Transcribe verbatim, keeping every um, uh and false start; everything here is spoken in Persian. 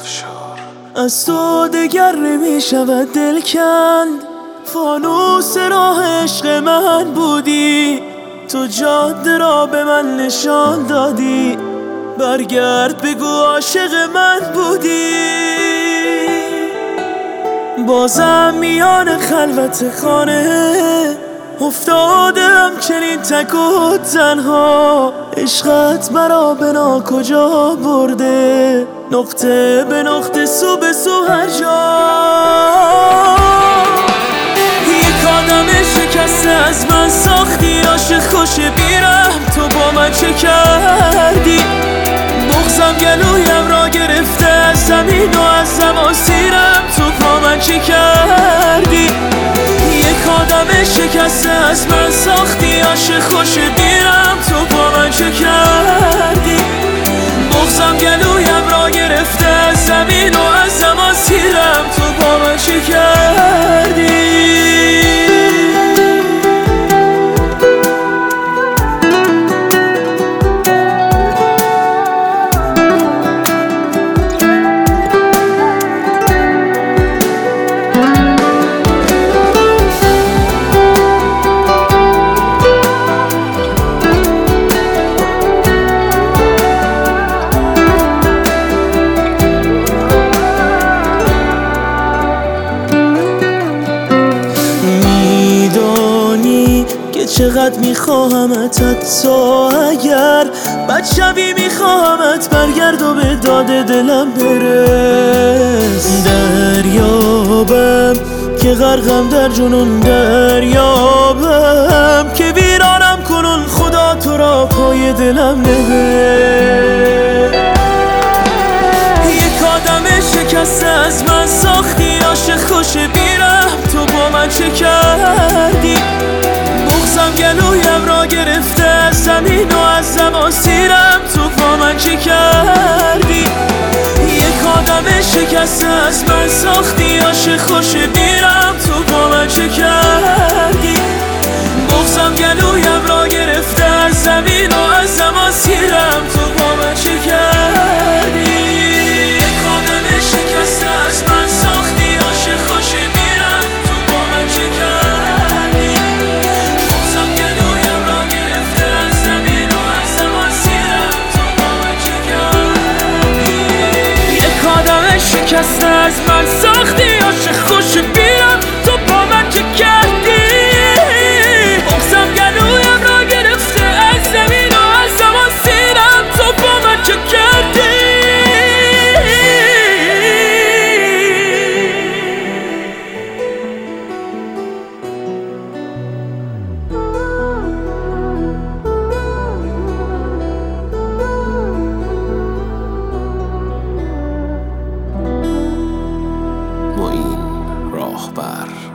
از تو دگر نمی شود دل کند، فانوس راه عشق من بودی، تو جاده را به من نشان دادی، برگرد بگو عاشق من بودی. بازم میان خلوت خانه افتادم چنین تک و تنها، عشقت مرا به ناکجا برده، نقطه به نقطه سو به سو هر جا. یک آدم شکسته از من ساختی، عاشق خوش بیرم تو با من چه کردی؟ بغضم گلویم را گرفته از زمین و از زماسیرم تو با من چه کردی؟ یک آدم شکسته از من ساختی، عاشق خوش بیرم تو با من چه کردی؟ بغضم گلویم را گرفته از زمین و از زماسیرم تو با من چه کردی؟ چقدر میخواهمت، حتی اگر بد شوی میخواهمت برگرد و به داد دلم برس. دریابم که غرقم در جنون، دریابم که ویرانم کنون، خدا تو را پای دلم نبر. یک آدم شکسته از من ساختی، عاشق خوش بیرم تو با من چه کردی؟ بغضم گلویم را گرفته از زمین و از زماسیرم تو با من چه کردی؟ یک آدم شکسته از من ساختی، عاشق خوش بیرم تو با من چه کردی؟ بغضم گلویم را گرفته از زمین و از زماسیرم تو با من چه کردی؟ یک آدم شکسته از من ساختی، عاشق خوش بیرم تو با من چه کردی؟ شکسته از من ساختی، عاشق خوش بیرم تو با من چه کردی؟ بغضم گلویم را گرفته از زمین و از زماسیرم تو با من چه کردی؟ معین راهبر.